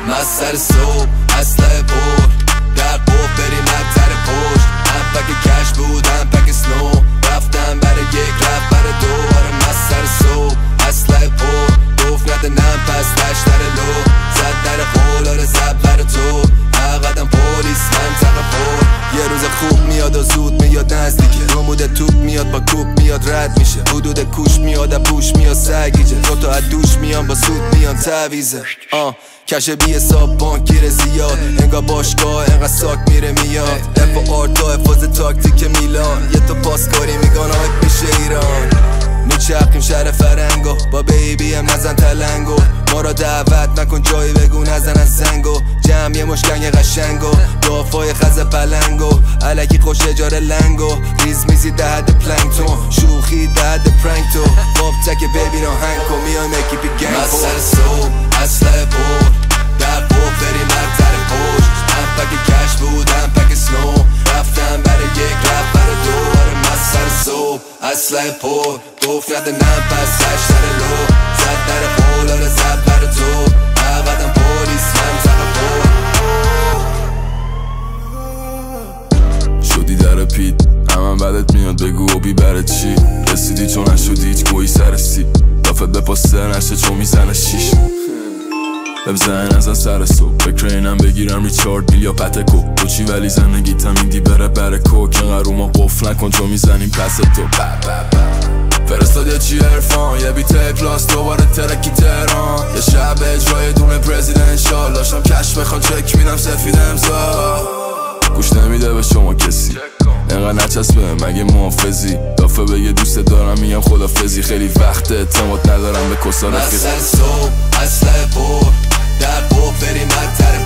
من سر صبح اسلحه پر در قوف بریم مدتر پشت هم پک کش بود هم پک سنو رفتم برای یک رفت برای دو آره من سر صبح اسلحه پر گفت نده نم پس دشتر لو زد در قول آره زد برای تو قدم پولیس منطقه پر یه روز خوب میاد و زود میاد نزدیکه رمود توپ میاد با کوپ میاد رد میشه حدود کوش میاد پوش میاد سگیجه دوتا از دوش میان با سود میان تعویزه کش بی حساب بانکیر زیاد انگار باشگاه انقدر ساک میره میاد دفع آرتا حفاظ تاکتیک میلان یه تو پاسکاری میگان آیت میشه ایران میچرخیم شهر فرنگو با بیبی هم نزن تلنگو ما را دعوت نکن جایی بگو نزن از زنگو جمع یه مشکنگ قشنگو دافای خز پلنگو علکی خوش اجاره لنگو ریز میزی دهد پلنگتون شوخی دهد پرنگ تو باب تک بیبی را هنگ کن میای مکی پی گنگ من سر صبح اسلحه پر در قوف بریم مدتر پشت هم پک کش بود هم پک سنو رفتم برای یک رفت برای دو آره من سر صبح اسلحه پر گفت نده نم پس دشتر لو زد در قول آره زد برای تو قدم پولیس منطقه پر شدی در پیت همم بدت میاد بگو و بی برای چی رسیدی چون نشدی هیچ گویی سر سی دافت به پاسته نشه چون میزنه شیش بزن ازن سر صبح فکر اینم بگیرم ریچارد بیل یا پتکو تو چی ولی زندگیت هم ایندی بره برکو که رو ما قفل نکن چون میزنیم پس تو فرستاد یه چی عرفان یه بیت پلاس دوباره ترکی تهران یه شب اجرای دونه پرزیدنشال داشتم کش بخوان چک میدم سفید امضا گوش نمیده به شما کسی اینقدر نچسبه مگه محافظی دافه بگه دوست دارم میگم خدافظی خیلی وقت اعتماد ندارم به کسا رفیق من سر صبح اسلحه پر در قوف بریم مدتر